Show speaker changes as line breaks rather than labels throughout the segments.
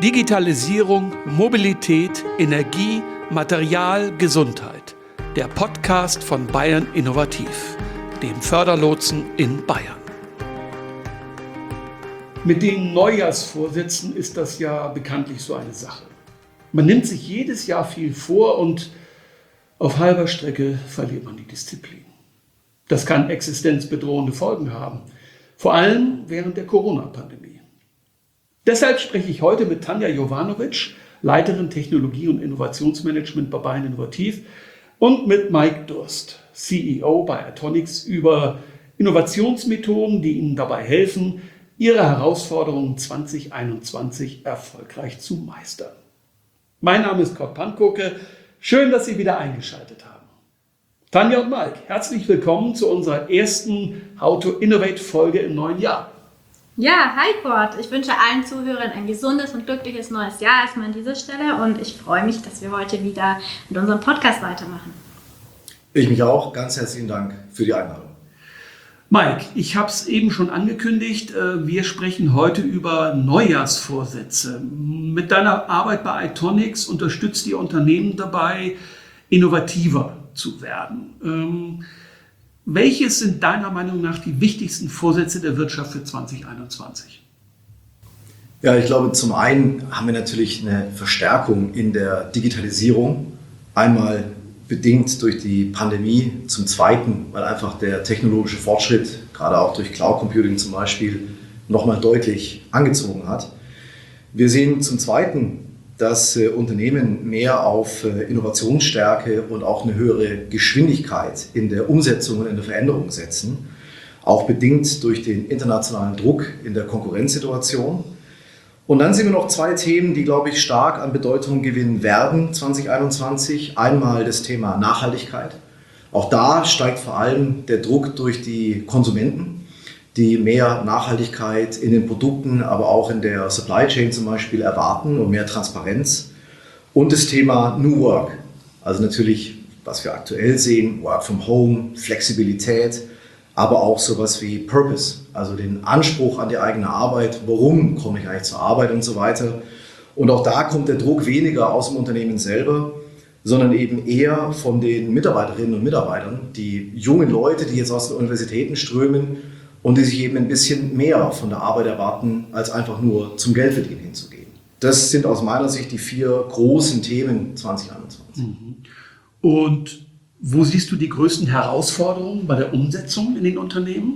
Digitalisierung, Mobilität, Energie, Material, Gesundheit. Der Podcast von Bayern Innovativ, dem Förderlotsen in Bayern. Mit den Neujahrsvorsätzen ist das ja bekanntlich so eine Sache. Man nimmt sich jedes Jahr viel vor und auf halber Strecke verliert man die Disziplin. Das kann existenzbedrohende Folgen haben, vor allem während der Corona-Pandemie. Deshalb spreche ich heute mit Tanja Jovanovic, Leiterin Technologie- und Innovationsmanagement bei Bayern Innovativ, und mit Mike Durst, CEO bei Atonix, über Innovationsmethoden, die Ihnen dabei helfen, Ihre Herausforderungen 2021 erfolgreich zu meistern. Mein Name ist Kurt Pankoke. Schön, dass Sie wieder eingeschaltet haben. Tanja und Mike, herzlich willkommen zu unserer ersten How to Innovate Folge im neuen Jahr.
Ja, hi Kurt. Ich wünsche allen Zuhörern ein gesundes und glückliches neues Jahr erstmal an dieser Stelle und ich freue mich, dass wir heute wieder mit unserem Podcast weitermachen.
Ich mich auch. Ganz herzlichen Dank für die Einladung.
Mike, ich habe es eben schon angekündigt, wir sprechen heute über Neujahrsvorsätze. Mit deiner Arbeit bei Atonix unterstützt ihr Unternehmen dabei, innovativer zu werden. Welches sind deiner Meinung nach die wichtigsten Vorsätze der Wirtschaft für 2021?
Ja, ich glaube, zum einen haben wir natürlich eine Verstärkung in der Digitalisierung. Einmal bedingt durch die Pandemie, zum Zweiten, weil einfach der technologische Fortschritt, gerade auch durch Cloud Computing zum Beispiel, nochmal deutlich angezogen hat. Wir sehen zum Zweiten, dass Unternehmen mehr auf Innovationsstärke und auch eine höhere Geschwindigkeit in der Umsetzung und in der Veränderung setzen, auch bedingt durch den internationalen Druck in der Konkurrenzsituation. Und dann sehen wir noch zwei Themen, die, glaube ich, stark an Bedeutung gewinnen werden 2021. Einmal das Thema Nachhaltigkeit. Auch da steigt vor allem der Druck durch die Konsumenten, die mehr Nachhaltigkeit in den Produkten, aber auch in der Supply Chain zum Beispiel erwarten und mehr Transparenz. Und das Thema New Work. Also natürlich, was wir aktuell sehen, Work from Home, Flexibilität, aber auch sowas wie Purpose, also den Anspruch an die eigene Arbeit, warum komme ich eigentlich zur Arbeit und so weiter. Und auch da kommt der Druck weniger aus dem Unternehmen selber, sondern eben eher von den Mitarbeiterinnen und Mitarbeitern, die jungen Leute, die jetzt aus den Universitäten strömen und die sich eben ein bisschen mehr von der Arbeit erwarten, als einfach nur zum Geldverdienen hinzugehen. Das sind aus meiner Sicht die 4 großen Themen 2021.
Und wo siehst du die größten Herausforderungen bei der Umsetzung in den Unternehmen?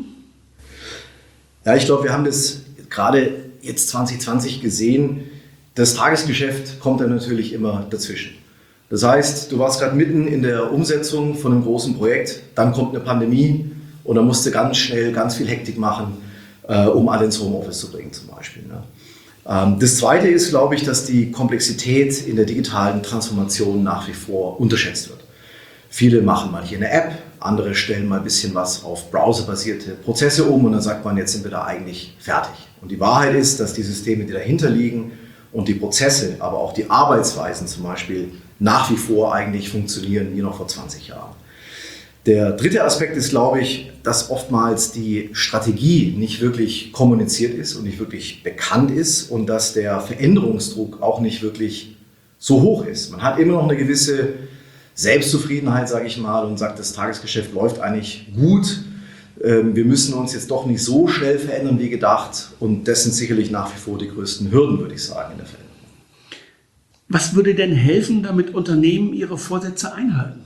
Ja, ich glaube, wir haben das gerade jetzt 2020 gesehen. Das Tagesgeschäft kommt dann natürlich immer dazwischen. Das heißt, du warst gerade mitten in der Umsetzung von einem großen Projekt, dann kommt eine Pandemie und dann musst du ganz schnell ganz viel Hektik machen, um alle ins Homeoffice zu bringen zum Beispiel. Das Zweite ist, glaube ich, dass die Komplexität in der digitalen Transformation nach wie vor unterschätzt wird. Viele machen mal hier eine App, andere stellen mal ein bisschen was auf browserbasierte Prozesse um und dann sagt man, jetzt sind wir da eigentlich fertig. Und die Wahrheit ist, dass die Systeme, die dahinter liegen und die Prozesse, aber auch die Arbeitsweisen zum Beispiel nach wie vor eigentlich funktionieren wie noch vor 20 Jahren. Der dritte Aspekt ist, glaube ich, dass oftmals die Strategie nicht wirklich kommuniziert ist und nicht wirklich bekannt ist und dass der Veränderungsdruck auch nicht wirklich so hoch ist. Man hat immer noch eine gewisse Selbstzufriedenheit, sage ich mal, und sagt, das Tagesgeschäft läuft eigentlich gut. Wir müssen uns jetzt doch nicht so schnell verändern wie gedacht. Und das sind sicherlich nach wie vor die größten Hürden, würde ich sagen, in der Veränderung.
Was würde denn helfen, damit Unternehmen ihre Vorsätze einhalten?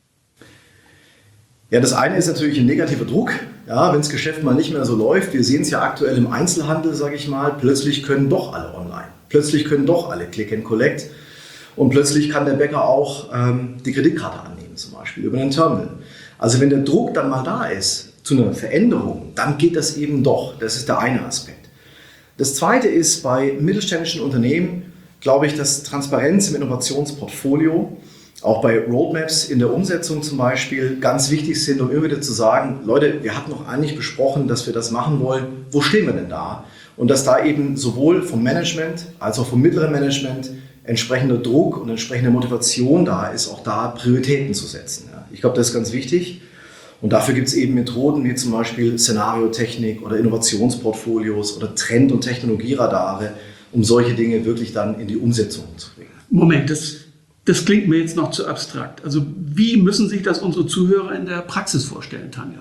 Ja, das eine ist natürlich ein negativer Druck. Ja, wenn das Geschäft mal nicht mehr so läuft. Wir sehen es ja aktuell im Einzelhandel, sage ich mal. Plötzlich können doch alle online. Plötzlich können doch alle Click and Collect. Und plötzlich kann der Bäcker auch die Kreditkarte annehmen, zum Beispiel über ein Terminal. Also wenn der Druck dann mal da ist zu einer Veränderung, dann geht das eben doch. Das ist der eine Aspekt. Das zweite ist, bei mittelständischen Unternehmen, glaube ich, dass Transparenz im Innovationsportfolio, auch bei Roadmaps in der Umsetzung zum Beispiel, ganz wichtig sind, um immer wieder zu sagen, Leute, wir hatten doch eigentlich besprochen, dass wir das machen wollen. Wo stehen wir denn da? Und dass da eben sowohl vom Management als auch vom mittleren Management entsprechender Druck und entsprechende Motivation da ist, auch da Prioritäten zu setzen. Ja. Ich glaube, das ist ganz wichtig. Und dafür gibt es eben Methoden wie zum Beispiel Szenariotechnik oder Innovationsportfolios oder Trend- und Technologieradare, um solche Dinge wirklich dann in die Umsetzung zu bringen.
Moment, das klingt mir jetzt noch zu abstrakt. Also wie müssen sich das unsere Zuhörer in der Praxis vorstellen, Tanja?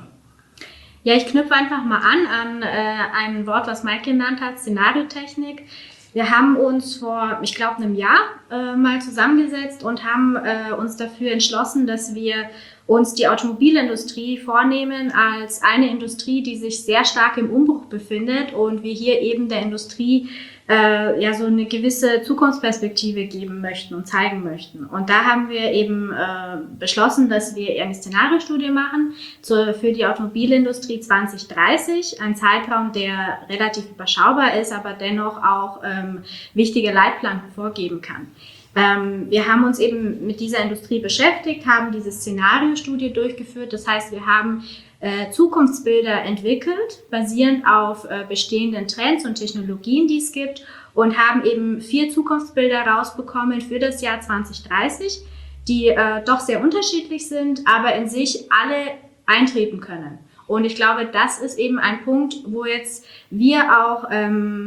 Ja, ich knüpfe einfach mal an ein Wort, was Mike genannt hat, Szenariotechnik. Wir haben uns vor, ich glaube, einem Jahr mal zusammengesetzt und haben uns dafür entschlossen, dass wir uns die Automobilindustrie vornehmen als eine Industrie, die sich sehr stark im Umbruch befindet und wir hier eben der Industrie so eine gewisse Zukunftsperspektive geben möchten und zeigen möchten. Und da haben wir eben beschlossen, dass wir eine Szenariostudie machen für die Automobilindustrie 2030, ein Zeitraum, der relativ überschaubar ist, aber dennoch auch wichtige Leitplanken vorgeben kann. Wir haben uns eben mit dieser Industrie beschäftigt, haben diese Szenariostudie durchgeführt. Das heißt, wir haben Zukunftsbilder entwickelt, basierend auf bestehenden Trends und Technologien, die es gibt, und haben eben 4 Zukunftsbilder rausbekommen für das Jahr 2030, die doch sehr unterschiedlich sind, aber in sich alle eintreten können. Und ich glaube, das ist eben ein Punkt, wo jetzt wir auch so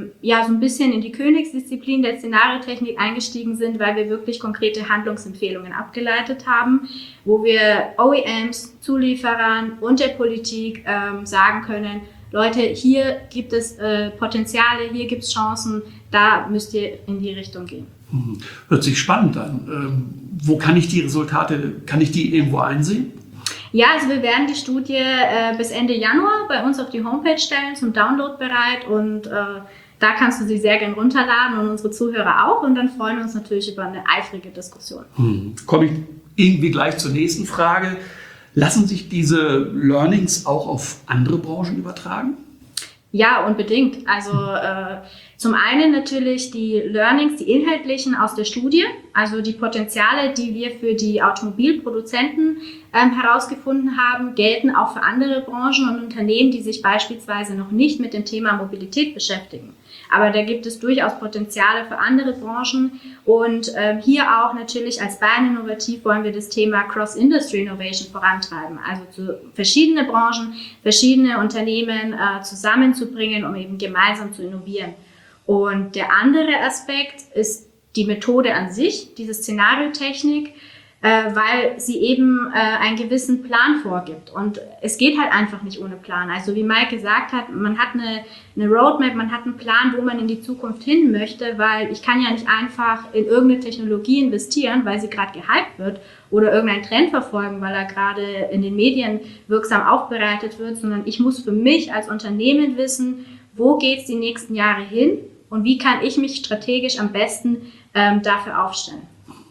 ein bisschen in die Königsdisziplin der Szenariotechnik eingestiegen sind, weil wir wirklich konkrete Handlungsempfehlungen abgeleitet haben, wo wir OEMs, Zulieferern und der Politik sagen können, Leute, hier gibt es Potenziale, hier gibt es Chancen, da müsst ihr in die Richtung gehen.
Hört sich spannend an. Wo kann ich die Resultate, kann ich die irgendwo einsehen?
Ja, also wir werden die Studie bis Ende Januar bei uns auf die Homepage stellen, zum Download bereit, und da kannst du sie sehr gern runterladen und unsere Zuhörer auch, und dann freuen wir uns natürlich über eine eifrige Diskussion.
Komme ich irgendwie gleich zur nächsten Frage. Lassen sich diese Learnings auch auf andere Branchen übertragen?
Ja, unbedingt. Also zum einen natürlich die Learnings, die inhaltlichen aus der Studie, also die Potenziale, die wir für die Automobilproduzenten herausgefunden haben, gelten auch für andere Branchen und Unternehmen, die sich beispielsweise noch nicht mit dem Thema Mobilität beschäftigen. Aber da gibt es durchaus Potenziale für andere Branchen, und hier auch natürlich als Bayern Innovativ wollen wir das Thema Cross-Industry Innovation vorantreiben, also zu verschiedene Branchen, verschiedene Unternehmen zusammenzubringen, um eben gemeinsam zu innovieren. Und der andere Aspekt ist die Methode an sich, diese Szenariotechnik, weil sie eben einen gewissen Plan vorgibt. Und es geht halt einfach nicht ohne Plan. Also wie Mike gesagt hat, man hat eine Roadmap, man hat einen Plan, wo man in die Zukunft hin möchte, weil ich kann ja nicht einfach in irgendeine Technologie investieren, weil sie gerade gehypt wird, oder irgendeinen Trend verfolgen, weil er gerade in den Medien wirksam aufbereitet wird, sondern ich muss für mich als Unternehmen wissen, wo geht es die nächsten Jahre hin und wie kann ich mich strategisch am besten dafür aufstellen.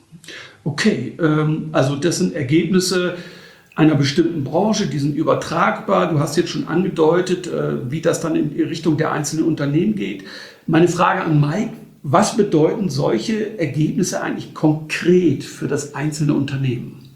Okay, also das sind Ergebnisse einer bestimmten Branche, die sind übertragbar. Du hast jetzt schon angedeutet, wie das dann in die Richtung der einzelnen Unternehmen geht. Meine Frage an Mike, was bedeuten solche Ergebnisse eigentlich konkret für das einzelne Unternehmen?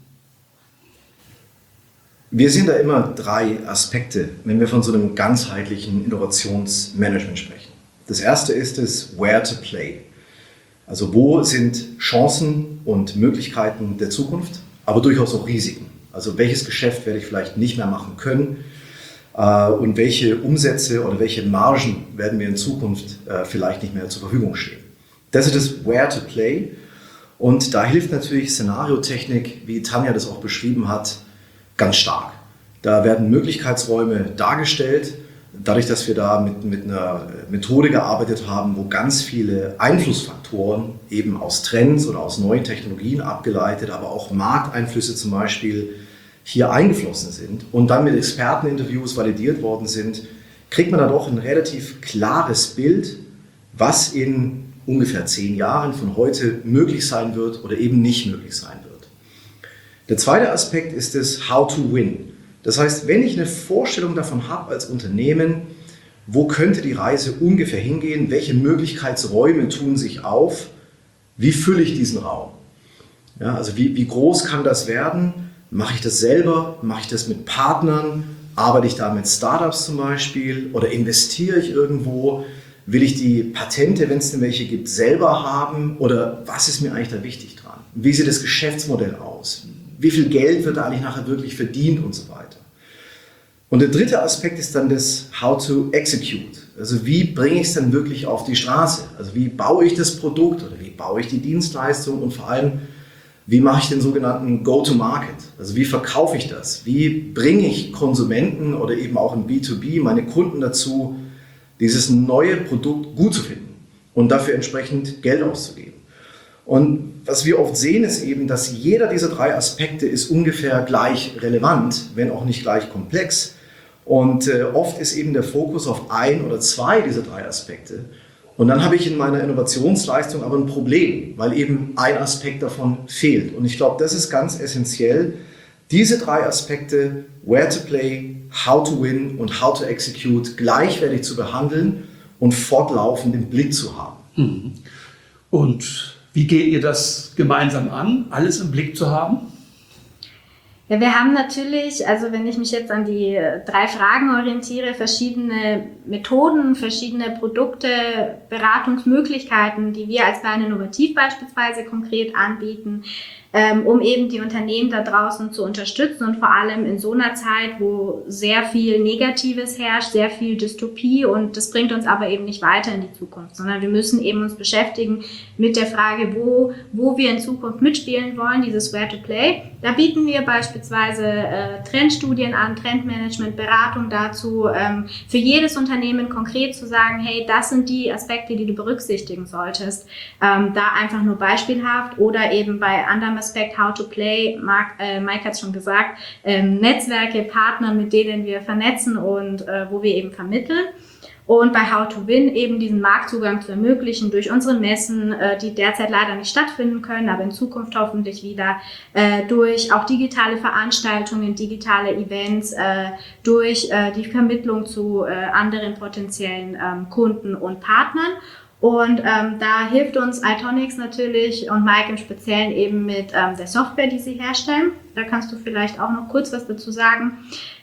Wir sehen da immer 3 Aspekte, wenn wir von so einem ganzheitlichen Innovationsmanagement sprechen. Das erste ist es Where to Play. Also wo sind Chancen und Möglichkeiten der Zukunft, aber durchaus auch Risiken. Also welches Geschäft werde ich vielleicht nicht mehr machen können und welche Umsätze oder welche Margen werden mir in Zukunft vielleicht nicht mehr zur Verfügung stehen. Das ist das Where to Play, und da hilft natürlich Szenariotechnik, wie Tanja das auch beschrieben hat, ganz stark. Da werden Möglichkeitsräume dargestellt, dadurch, dass wir da mit einer Methode gearbeitet haben, wo ganz viele Einflussfaktoren eben aus Trends oder aus neuen Technologien abgeleitet, aber auch Markteinflüsse zum Beispiel hier eingeflossen sind und dann mit Experteninterviews validiert worden sind, kriegt man da doch ein relativ klares Bild, was in ungefähr 10 Jahren von heute möglich sein wird oder eben nicht möglich sein wird. Der zweite Aspekt ist das How to Win. Das heißt, wenn ich eine Vorstellung davon habe als Unternehmen, wo könnte die Reise ungefähr hingehen, welche Möglichkeitsräume tun sich auf, wie fülle ich diesen Raum? Ja, also wie groß kann das werden? Mache ich das selber? Mache ich das mit Partnern? Arbeite ich da mit Startups zum Beispiel? Oder investiere ich irgendwo? Will ich die Patente, wenn es denn welche gibt, selber haben? Oder was ist mir eigentlich da wichtig dran? Wie sieht das Geschäftsmodell aus? Wie viel Geld wird da eigentlich nachher wirklich verdient und so weiter? Und der dritte Aspekt ist dann das How to Execute. Also wie bringe ich es denn wirklich auf die Straße? Also wie baue ich das Produkt oder wie baue ich die Dienstleistung und vor allem, wie mache ich den sogenannten Go-to-Market? Also wie verkaufe ich das? Wie bringe ich Konsumenten oder eben auch im B2B meine Kunden dazu, dieses neue Produkt gut zu finden und dafür entsprechend Geld auszugeben? Und was wir oft sehen, ist eben, dass jeder dieser 3 Aspekte ist ungefähr gleich relevant, wenn auch nicht gleich komplex. Und oft ist eben der Fokus auf 1 oder 2 dieser 3 Aspekte. Und dann habe ich in meiner Innovationsleistung aber ein Problem, weil eben ein Aspekt davon fehlt. Und ich glaube, das ist ganz essentiell, diese 3 Aspekte, where to play, how to win und how to execute, gleichwertig zu behandeln und fortlaufend im Blick zu haben.
Und wie geht ihr das gemeinsam an, alles im Blick zu haben?
Ja, wir haben natürlich, also wenn ich mich jetzt an die 3 Fragen orientiere, verschiedene Methoden, verschiedene Produkte, Beratungsmöglichkeiten, die wir als Bayern Innovativ beispielsweise konkret anbieten, um eben die Unternehmen da draußen zu unterstützen und vor allem in so einer Zeit, wo sehr viel Negatives herrscht, sehr viel Dystopie und das bringt uns aber eben nicht weiter in die Zukunft, sondern wir müssen eben uns beschäftigen mit der Frage, wo wir in Zukunft mitspielen wollen, dieses Where to Play. Da bieten wir beispielsweise Trendstudien an, Trendmanagement, Beratung dazu, für jedes Unternehmen konkret zu sagen, hey, das sind die Aspekte, die du berücksichtigen solltest. Da einfach nur beispielhaft oder eben bei anderem Aspekt, how to play, Mike hat es schon gesagt, Netzwerke, Partner, mit denen wir vernetzen und wo wir eben vermitteln. Und bei How to Win eben diesen Marktzugang zu ermöglichen durch unsere Messen, die derzeit leider nicht stattfinden können, aber in Zukunft hoffentlich wieder, durch auch digitale Veranstaltungen, digitale Events, durch die Vermittlung zu anderen potenziellen Kunden und Partnern. Und da hilft uns iTonics natürlich und Mike im Speziellen eben mit der Software, die sie herstellen. Da kannst du vielleicht auch noch kurz was dazu sagen.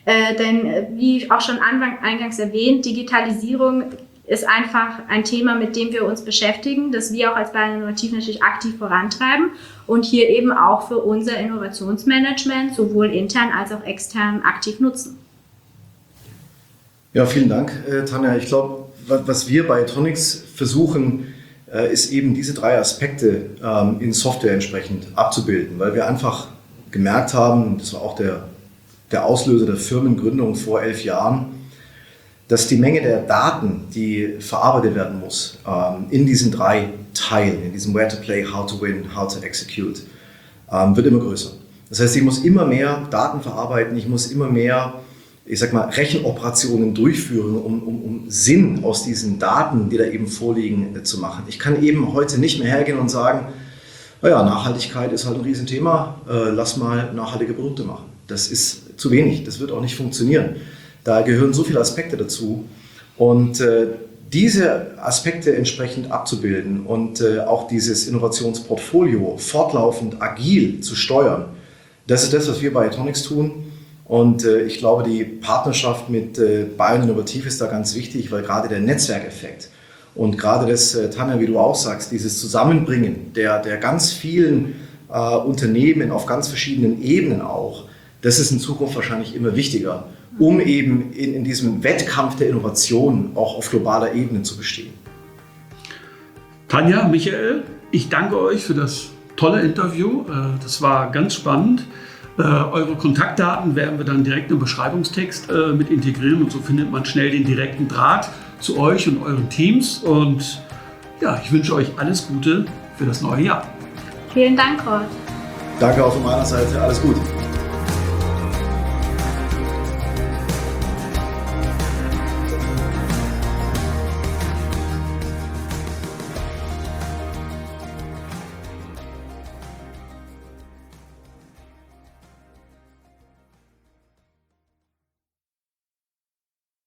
Denn wie auch schon eingangs erwähnt, Digitalisierung ist einfach ein Thema, mit dem wir uns beschäftigen, das wir auch als Bayern Innovativ natürlich aktiv vorantreiben und hier eben auch für unser Innovationsmanagement sowohl intern als auch extern aktiv nutzen.
Ja, vielen Dank, Tanja. Ich glaube, was wir bei iTonics versuchen, ist eben diese 3 Aspekte in Software entsprechend abzubilden, weil wir einfach gemerkt haben, das war auch der Auslöser der Firmengründung vor 11 Jahren, dass die Menge der Daten, die verarbeitet werden muss, in diesen 3 Teilen, in diesem Where to Play, How to Win, How to Execute, wird immer größer. Das heißt, ich muss immer mehr Daten verarbeiten, ich muss immer mehr, ich sag mal, Rechenoperationen durchführen, um Sinn aus diesen Daten, die da eben vorliegen, zu machen. Ich kann eben heute nicht mehr hergehen und sagen, naja, Nachhaltigkeit ist halt ein Riesenthema, lass mal nachhaltige Produkte machen. Das ist zu wenig, das wird auch nicht funktionieren. Da gehören so viele Aspekte dazu und diese Aspekte entsprechend abzubilden und auch dieses Innovationsportfolio fortlaufend agil zu steuern, das ist das, was wir bei iTonics tun. Und ich glaube, die Partnerschaft mit Bayern Innovativ ist da ganz wichtig, weil gerade der Netzwerkeffekt und gerade das, Tanja, wie du auch sagst, dieses Zusammenbringen der ganz vielen Unternehmen auf ganz verschiedenen Ebenen auch, das ist in Zukunft wahrscheinlich immer wichtiger, um eben in diesem Wettkampf der Innovation auch auf globaler Ebene zu bestehen.
Tanja, Michael, ich danke euch für das tolle Interview. Das war ganz spannend. Eure Kontaktdaten werden wir dann direkt im Beschreibungstext mit integrieren und so findet man schnell den direkten Draht zu euch und euren Teams. Und ja, ich wünsche euch alles Gute für das neue Jahr.
Vielen Dank, Kurt.
Danke auch von meiner Seite. Alles gut.